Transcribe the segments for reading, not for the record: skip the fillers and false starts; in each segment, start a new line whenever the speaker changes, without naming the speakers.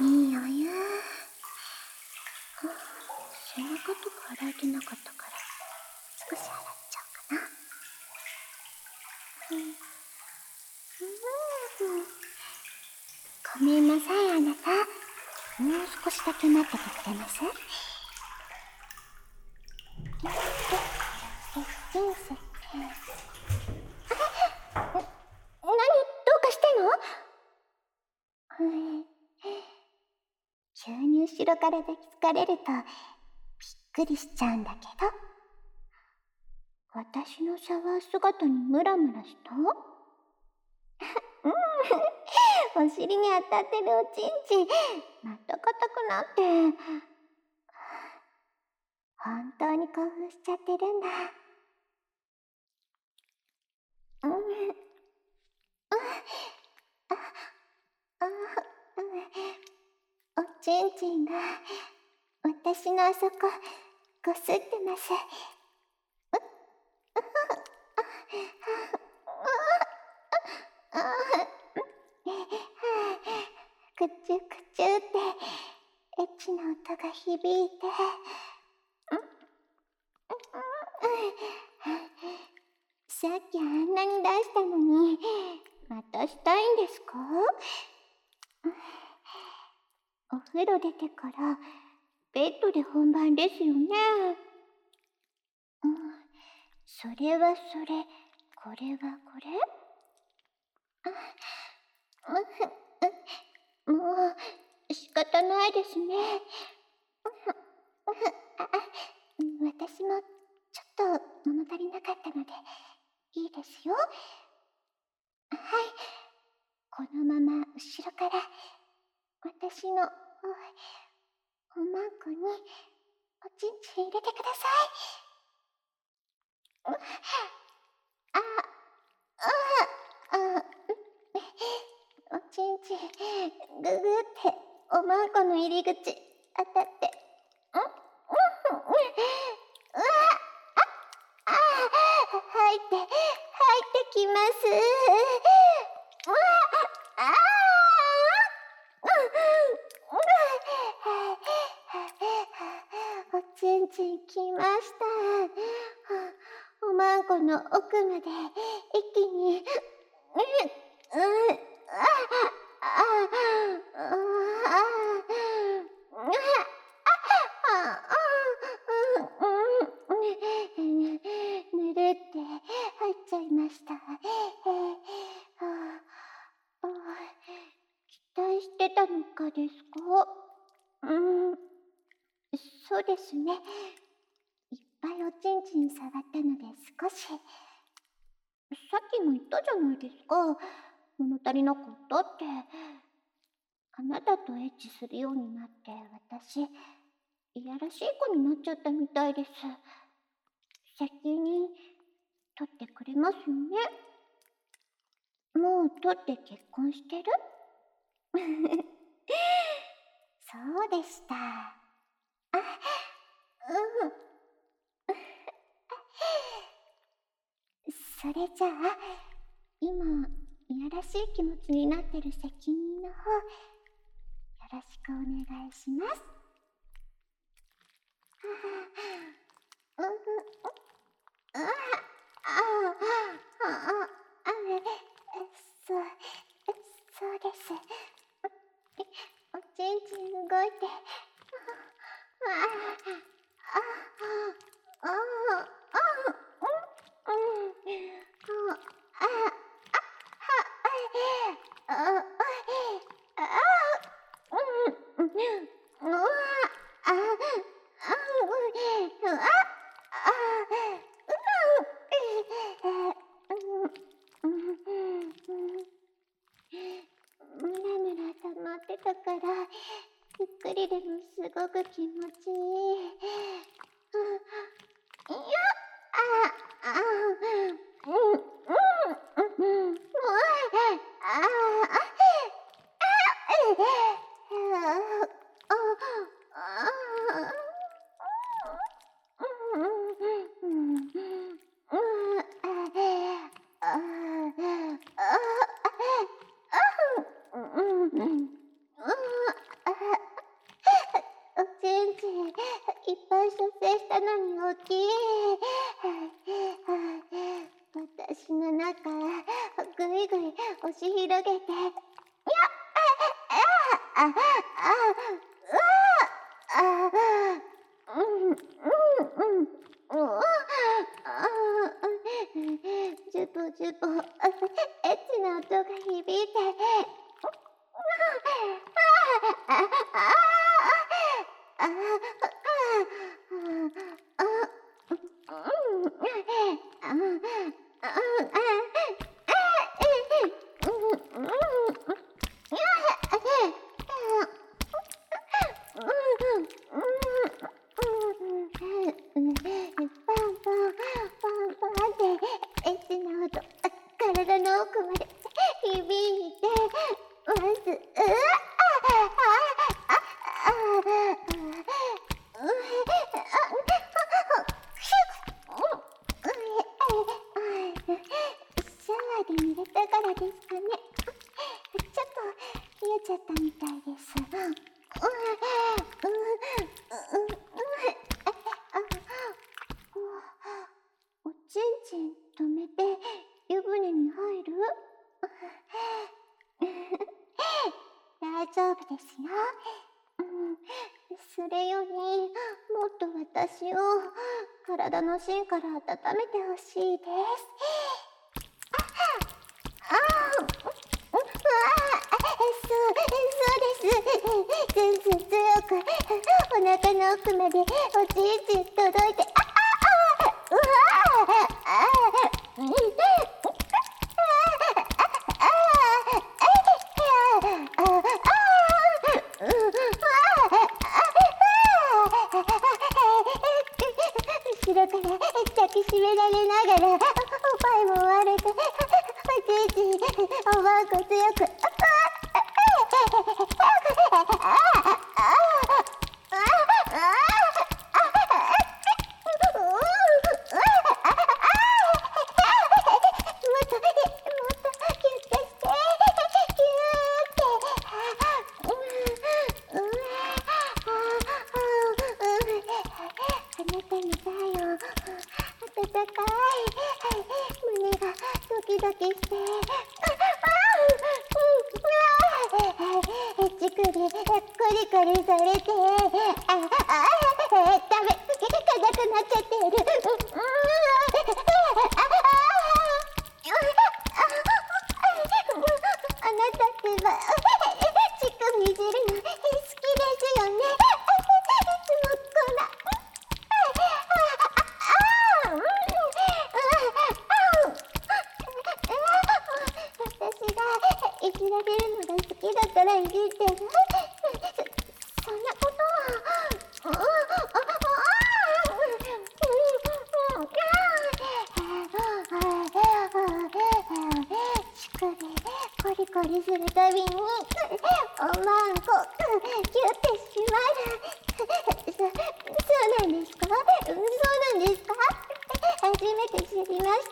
いいお湯。背中とか洗えてなかったから少し洗っちゃおうかな。ごめんなさい、あなた。もう少しだけ待っててくれます？何？どうかしたの？急に後ろから抱きつかれるとびっくりしちゃうんだけど。私のシャワー姿にムラムラした？お尻に当たってるおちんちん、また硬くなって。本当に興奮しちゃってるんだ。おちんちんが私のあそここすってます。くちゅくちゅってエッチな音が響いて。さっきあんなに出したのにまたしたいんですか？お風呂出てからベッドで本番ですよね。それはそれ、これはこれ。もう仕方ないですね。私もちょっと物足りなかったのでいいですよ。はい、このまま後ろから私のおまんこにおちんちん入れてください。おちんちんググっておまんこの入り口当たって。入ってきます。おちんちんきました。おまんこの奥まで一気に。ぬるって入っちゃいました。期待してたのかですか？そうですね。いっぱいおちんちん触ったので少し。さっきも言ったじゃないですか。物足りなかったって。あなたとエッチするようになって私、いやらしい子になっちゃったみたいです。責任取ってくれますよね？もう取って結婚してる？そうでした。それじゃあ今いやらしい気持ちになってる責任の方よろしくお願いします。そうです。おちんちん動いて。ムラムラ溜まってたからゆっくりでもすごく気持ちいい。 ぐいぐい押し広げて、ジュボジュボ、エッチな音が響いて、体の奥まで響いて、まず、シャワーで濡れたからですかね。ちょっと冷えちゃったみたいです。おちんちん止めて湯船に入る？大丈夫ですよ。それよりもっと私を体の芯から温めてほしいです。そうです。ずんずん強くお腹の奥までおちんちん届いて、後ろから抱きしめられながら、おっぱいも割れて、おちんちんおばんこ強く、胸がドキドキして、乳首コリコリされて、ダメ、硬くなっちゃってる。あなたってば乳首いじるの好きですよね。いつもこんな。私がいじられるのが好きだからいじってる。そんなことは。乳首コリコリするたびにおまんこキュってしまう。そうなんですか？そうなんですか？初めて知りました。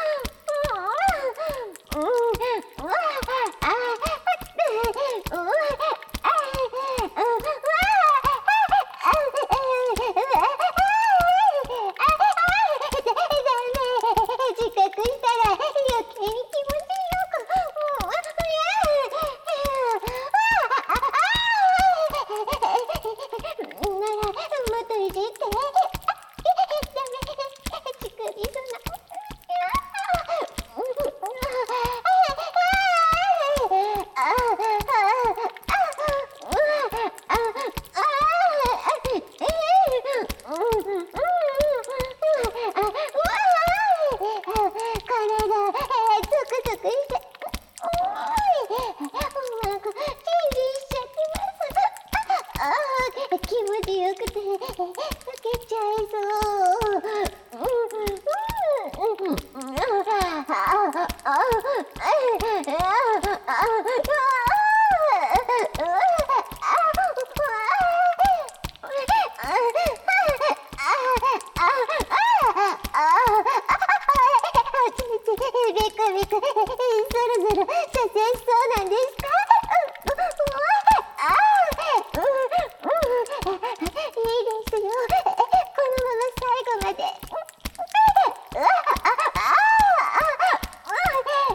自覚したら余計に気持ちよく。ならもっといじって。ダメ、乳首そんな。気持ちよくて溶けちゃいそう。ビクビク、そろそろ射精しそうなんですか？いいですよ。このまま最後まで。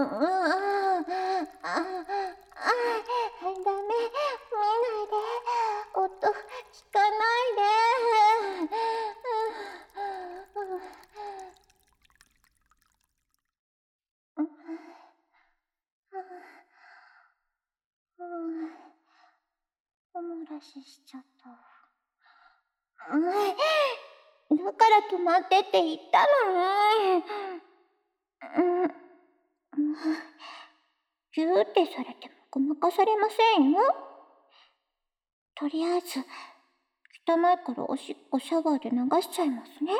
ダメ、見ないで。音聞かないで。おもらししちゃった。だから止まってって言ったのに。ギューってされてもごまかされませんよ。とりあえず、汚いからおしっこシャワーで流しちゃいますね。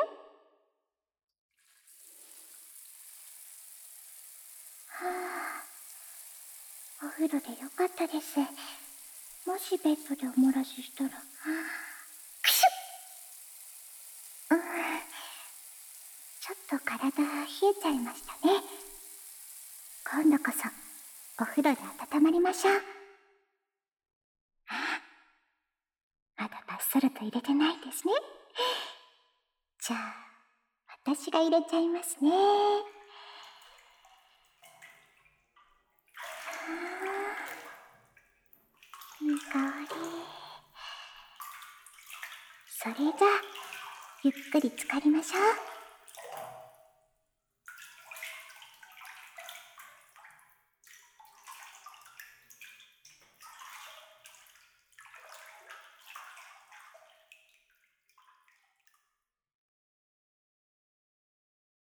お風呂でよかったです。もしベッドでおもらししたら、くしゅっ、ちょっと体冷えちゃいましたね。今度こそお風呂で温まりましょう。まだバッサルと入れてないですね。じゃあ私が入れちゃいますね。いい香り。それじゃあゆっくり浸かりましょう。